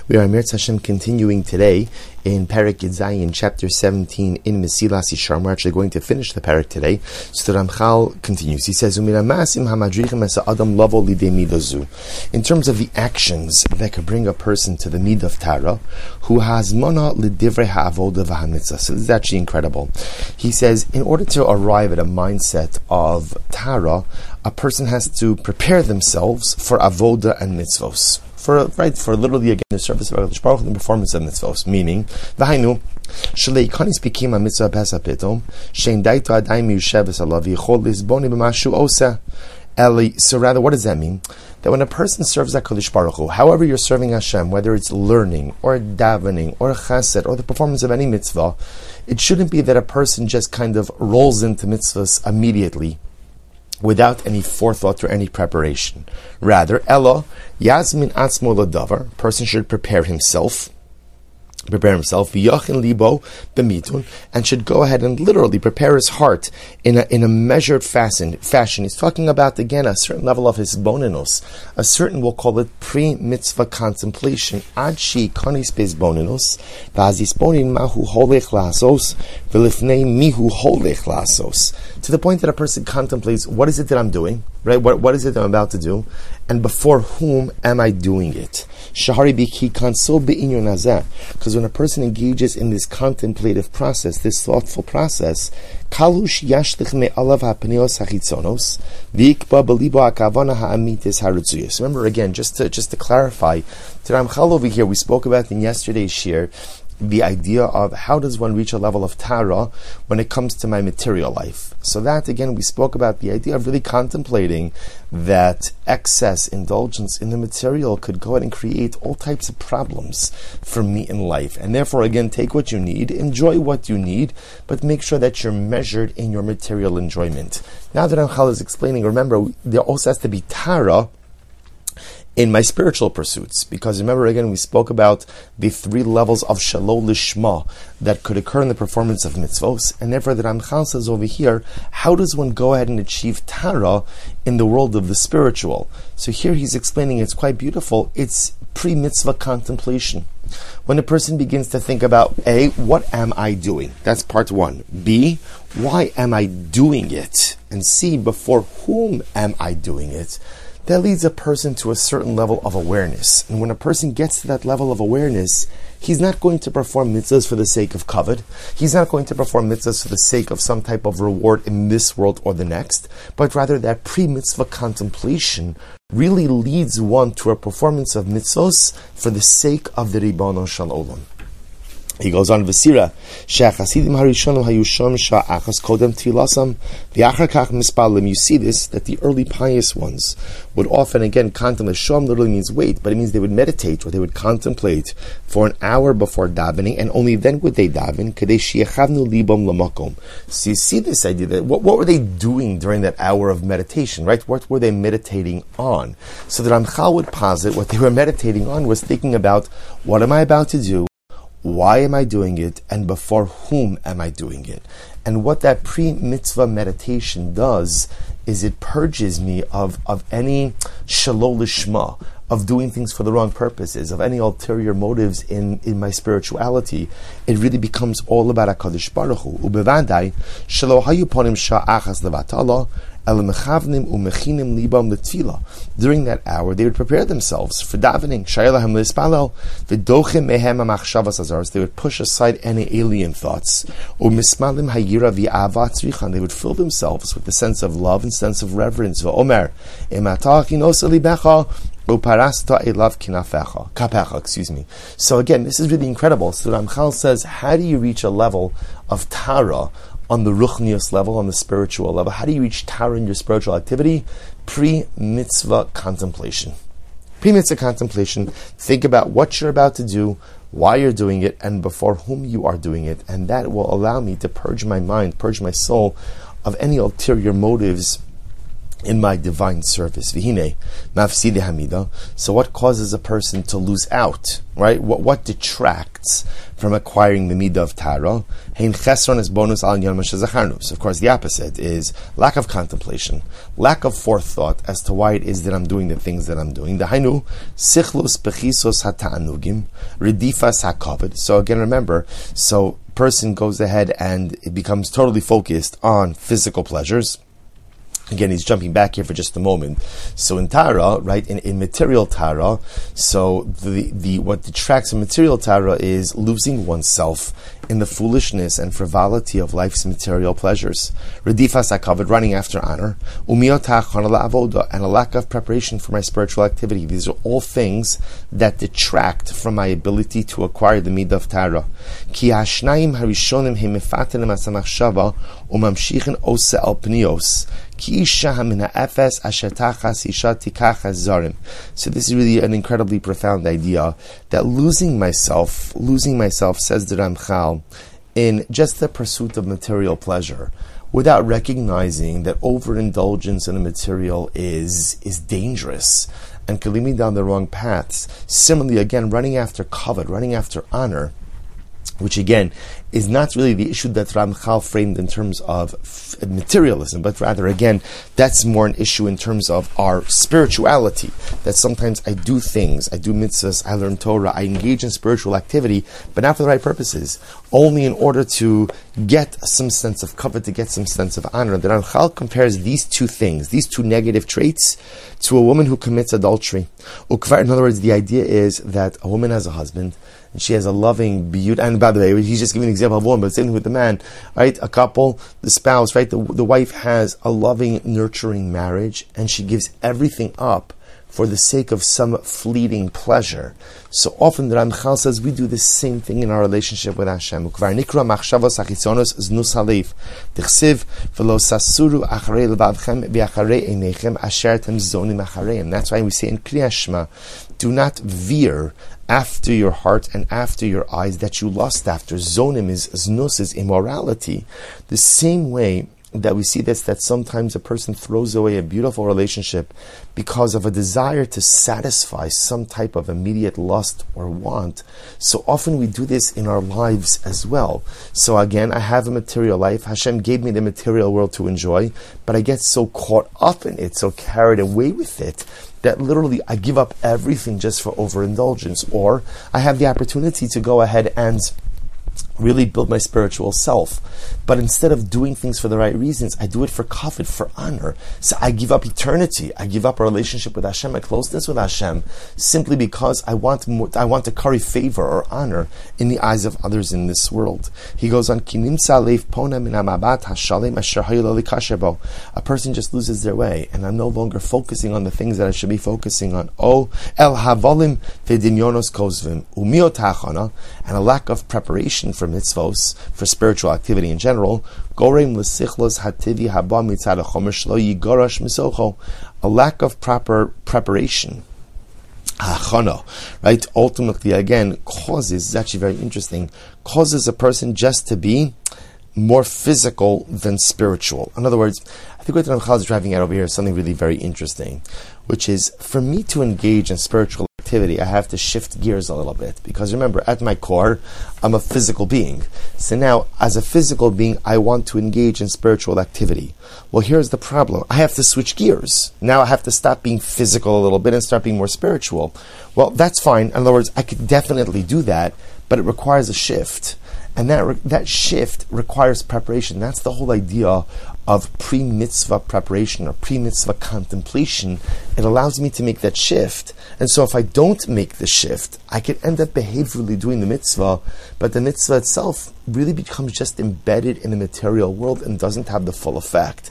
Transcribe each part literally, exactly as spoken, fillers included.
We are Mirz Hashem continuing today in Perek Yitzayin, chapter seventeen in Mesilas Yesharim. We're actually going to finish the Perek today. So the Ramchal continues. He says, in terms of the actions that could bring a person to the Midah of Tara, who has mana l'divrei ha'avoda v'hamitzvah. So this is actually incredible. He says, in order to arrive at a mindset of Tara, a person has to prepare themselves for avoda and mitzvos. For right, for literally again the service of HaKadosh Baruch Hu and the performance of mitzvos. Meaning, v'hainu shalei kanis became a mitzvah pesa pitom shein daito adayim yusheves alav yichol lisboni b'mashu osa. Eli. So rather, what does that mean? That when a person serves HaKadosh Baruch Hu, however you're serving Hashem, whether it's learning or davening or chesed or the performance of any mitzvah, it shouldn't be that a person just kind of rolls into mitzvahs immediately, without any forethought or any preparation. Rather, Ella, Yasmin Atzmo Ladavar, person should prepare himself, prepare himself, V'yachin Libo B'mitun, and should go ahead and literally prepare his heart in a in a measured fashion. fashion. He's talking about, again, a certain level of his boninus, a certain, we'll call it, pre-mitzvah contemplation. Ad shi kanis bez boninus, v'azis bonin mahu holech lasos, v'lifnei mihu holech lasos. To the point that a person contemplates, what is it that I'm doing? Right? What, what is it that I'm about to do? And before whom am I doing it? Shahari biki kanso be'inyon hazeh. Because when a person engages in this contemplative process, this thoughtful process, kalush yashlich me'alav ha'pneos ha'chitzonos, v'ikba belibo ha'kavana ha'amitis ha'ritzuyos. Remember again, just to just to clarify, to Ramchal over here, we spoke about in yesterday's shir, the idea of how does one reach a level of Tara when it comes to my material life. So that, again, we spoke about the idea of really contemplating that excess indulgence in the material could go ahead and create all types of problems for me in life. And therefore, again, take what you need, enjoy what you need, but make sure that you're measured in your material enjoyment. Now that Ramchal is explaining, remember, there also has to be Tara in my spiritual pursuits, because remember again we spoke about the three levels of shalol lishma that could occur in the performance of mitzvos, and therefore the Ramchal says over here, how does one go ahead and achieve Tara in the world of the spiritual? So here he's explaining, it's quite beautiful, it's pre-mitzvah contemplation. When a person begins to think about, A, what am I doing? That's part one. B, why am I doing it? And C, before whom am I doing it? That leads a person to a certain level of awareness. And when a person gets to that level of awareness, he's not going to perform mitzvahs for the sake of kavod. He's not going to perform mitzvahs for the sake of some type of reward in this world or the next, but rather that pre-mitzvah contemplation really leads one to a performance of mitzvahs for the sake of the Ribbono Shel Olam. He goes on, V'sira, she'achasidim harishonim hayushom sha'achas kodem tilasam v'achar kach mispalim. You see this, that the early pious ones would often, again, contemplate. Shom literally means wait, but it means they would meditate, or they would contemplate for an hour before davening, and only then would they daven, kadei she'echavnu libam lamakom. So you see this idea, that what, what were they doing during that hour of meditation, right? What were they meditating on? So the Ramchal would posit what they were meditating on was thinking about, what am I about to do? Why am I doing it? And before whom am I doing it? And what that pre-mitzvah meditation does is it purges me of, of any shalol lishma, of doing things for the wrong purposes, of any ulterior motives in, in my spirituality. It really becomes all about HaKadosh Baruch Hu. Ubevadai, shelo hayu ponim sha'achas levatala, during that hour, they would prepare themselves for davening. They would push aside any alien thoughts. They would fill themselves with the sense of love and sense of reverence. Excuse me. So again, this is really incredible. So Ramchal says, how do you reach a level of Tara on the ruchnius level, on the spiritual level? How do you reach Tara in your spiritual activity? Pre-mitzvah contemplation. Pre-mitzvah contemplation. Think about what you're about to do, why you're doing it, and before whom you are doing it. And that will allow me to purge my mind, purge my soul of any ulterior motives in my divine service. Vihine, mafside hamida. So what causes a person to lose out, right? What what detracts from acquiring the midah of tara? Hein chesron is bonus al inyan mashazacharnu. So of course the opposite is lack of contemplation, lack of forethought as to why it is that I'm doing the things that I'm doing. Dahainu sichlus bechisos hata'anugim redifas hakavod. So again, remember, so person goes ahead and it becomes totally focused on physical pleasures. Again, he's jumping back here for just a moment. So in Tara, right, in, in material Tara, so the, the what detracts from material Tara is losing oneself in the foolishness and frivolity of life's material pleasures. Redifas hakavod, running after honor. Umiotach hanala avoda, and a lack of preparation for my spiritual activity. These are all things that detract from my ability to acquire the midah of Tara. Ki hashnaim harishonim himifatenim asamachshava umamshichen ose al pnios. So this is really an incredibly profound idea that losing myself, losing myself, says the Ramchal, in just the pursuit of material pleasure, without recognizing that overindulgence in a material is is dangerous and could lead me down the wrong paths. Similarly, again, running after kavod, running after honor, which again is not really the issue that Ramchal framed in terms of f- materialism, but rather, again, that's more an issue in terms of our spirituality. That sometimes I do things, I do mitzvahs, I learn Torah, I engage in spiritual activity, but not for the right purposes, only in order to get some sense of kavod, to get some sense of honor. The Ramchal compares these two things, these two negative traits, to a woman who commits adultery. In other words, the idea is that a woman has a husband, and she has a loving, beautiful, and by the way, he's just giving an example of one, but same thing with the man, right? A couple, the spouse, right? The, the wife has a loving, nurturing marriage, and she gives everything up for the sake of some fleeting pleasure. So often the Ramchal says we do the same thing in our relationship with Hashem. And that's why we say in Kriya Shema, do not veer after your heart and after your eyes that you lust after. Zonim is znus, is immorality. The same way that we see this, that sometimes a person throws away a beautiful relationship because of a desire to satisfy some type of immediate lust or want. So often we do this in our lives as well. So again, I have a material life. Hashem gave me the material world to enjoy, but I get so caught up in it, so carried away with it, that literally I give up everything just for overindulgence. Or I have the opportunity to go ahead and really build my spiritual self. But instead of doing things for the right reasons, I do it for kavod, for honor. So I give up eternity. I give up a relationship with Hashem, a closeness with Hashem, simply because I want more, I want to curry favor or honor in the eyes of others in this world. He goes on, a person just loses their way, and I'm no longer focusing on the things that I should be focusing on. Oh, el havolim v'dinyonos kozvim umiotachana, and a lack of preparation for mitzvos, for spiritual activity in general, gorem l'sichlos hativi haba mitzad hachomer shlo yigorash misocho, a lack of proper preparation, hachana, right, ultimately again causes, it's actually very interesting, causes a person just to be more physical than spiritual. In other words, I think what the Ramchal is driving at over here is something really very interesting, which is, for me to engage in spiritual activity, I have to shift gears a little bit, because remember, at my core, I'm a physical being. So now, as a physical being, I want to engage in spiritual activity. Well, here's the problem. I have to switch gears. Now I have to stop being physical a little bit and start being more spiritual. Well, that's fine. In other words, I could definitely do that, but it requires a shift. And that re- that shift requires preparation. That's the whole idea of pre-mitzvah preparation or pre-mitzvah contemplation. It allows me to make that shift. And so if I don't make the shift, I could end up behaviorally doing the mitzvah, but the mitzvah itself really becomes just embedded in the material world and doesn't have the full effect.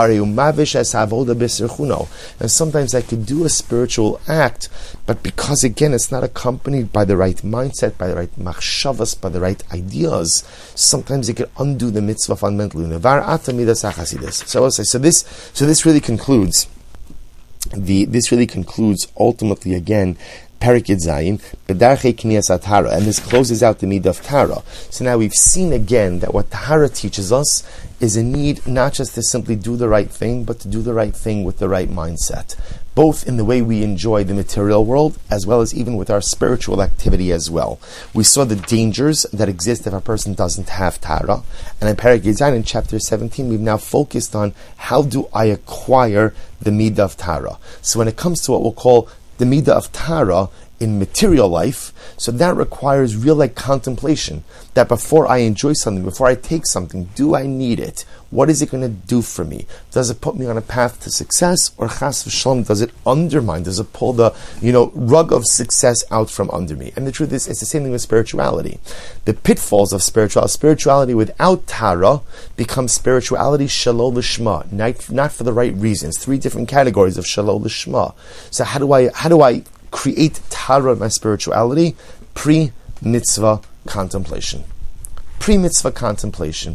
And sometimes I could do a spiritual act, but because again it's not accompanied by the right mindset, by the right machshavas, by the right ideas, sometimes it could undo the mitzvah fundamentally. So I'll say, so this so this really concludes the this really concludes ultimately again Perik Yud Zayin, B'darchei Kniyas HaTahara, and this closes out the midah of Tahara. So now we've seen again that what Tahara teaches us is a need not just to simply do the right thing, but to do the right thing with the right mindset, both in the way we enjoy the material world, as well as even with our spiritual activity as well. We saw the dangers that exist if a person doesn't have Tahara, and in Perek Yud Zayin, in chapter seventeen, we've now focused on how do I acquire the midah of Tahara. So when it comes to what we'll call the midah of Tahara in material life, so that requires real like contemplation, that before I enjoy something, before I take something, do I need it? What is it going to do for me? Does it put me on a path to success, or chas v'shalom, does it undermine, does it pull the, you know, rug of success out from under me? And the truth is, it's the same thing with spirituality. The pitfalls of spirituality, spirituality without Tahara becomes spirituality shalol l'shma, not, not for the right reasons. Three different categories of shalol l'shma. So how do I, how do I create Tahara in my spirituality? Pre-mitzvah contemplation. Pre-mitzvah contemplation.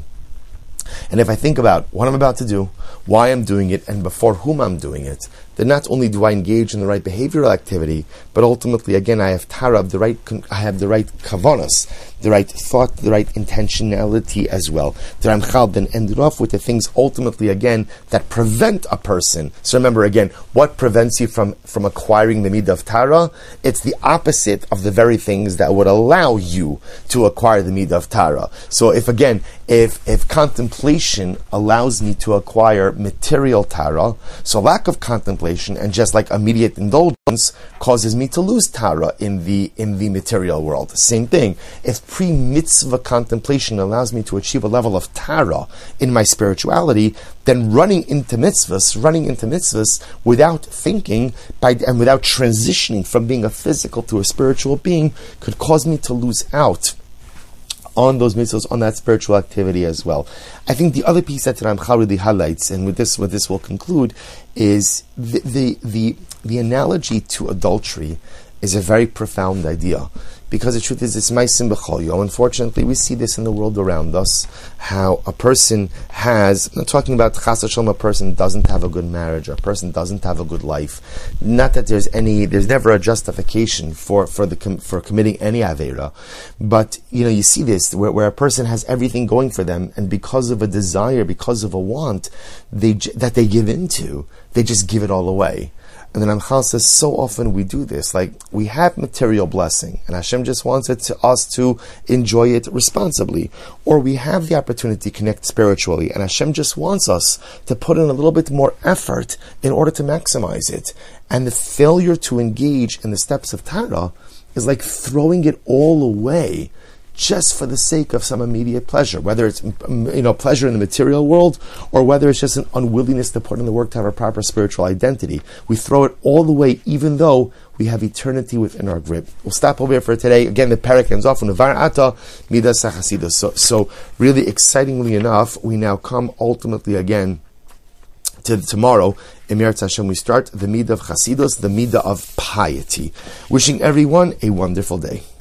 And if I think about what I'm about to do, why I'm doing it, and before whom I'm doing it, then not only do I engage in the right behavioral activity, but ultimately, again, I have Tahara, the right, I have the right kavanas, the right thought, the right intentionality as well. The Ramchal then ended off with the things ultimately, again, that prevent a person. So remember, again, what prevents you from, from acquiring the midah of Tahara? It's the opposite of the very things that would allow you to acquire the midah of Tahara. So if, again, if, if contemplation allows me to acquire material Tahara, so lack of contemplation and just like immediate indulgence causes me to lose Tahara in the in the material world. Same thing. If pre-mitzvah contemplation allows me to achieve a level of Tahara in my spirituality, then running into mitzvahs, running into mitzvahs without thinking by, and without transitioning from being a physical to a spiritual being could cause me to lose out on those mitzvahs, on that spiritual activity as well. I think the other piece that Ramchal really highlights, and with this, with this we'll conclude, is the, the the the analogy to adultery is a very profound idea. Because the truth is, it's ma'asim b'chol yom. Unfortunately, we see this in the world around us, how a person has, I'm not talking about chas v'shalom, a person doesn't have a good marriage, or a person doesn't have a good life. Not that there's any, there's never a justification for, for the for committing any aveira. But, you know, you see this, where, where a person has everything going for them, and because of a desire, because of a want, they that they give into, they just give it all away. And then Ramchal says, so often we do this. Like, we have material blessing, and Hashem just wants it to us to enjoy it responsibly. Or we have the opportunity to connect spiritually, and Hashem just wants us to put in a little bit more effort in order to maximize it. And the failure to engage in the steps of Tahara is like throwing it all away just for the sake of some immediate pleasure, whether it's, you know, pleasure in the material world, or whether it's just an unwillingness to put in the work to have a proper spiritual identity. We throw it all away, even though we have eternity within our grip. We'll stop over here for today. Again, the parak ends off on Uvar Ata Midas HaChasidus. So, so really excitingly enough, we now come ultimately again to tomorrow. In Meretz Hashem, we start the midah of Chasidus, the midah of piety. Wishing everyone a wonderful day.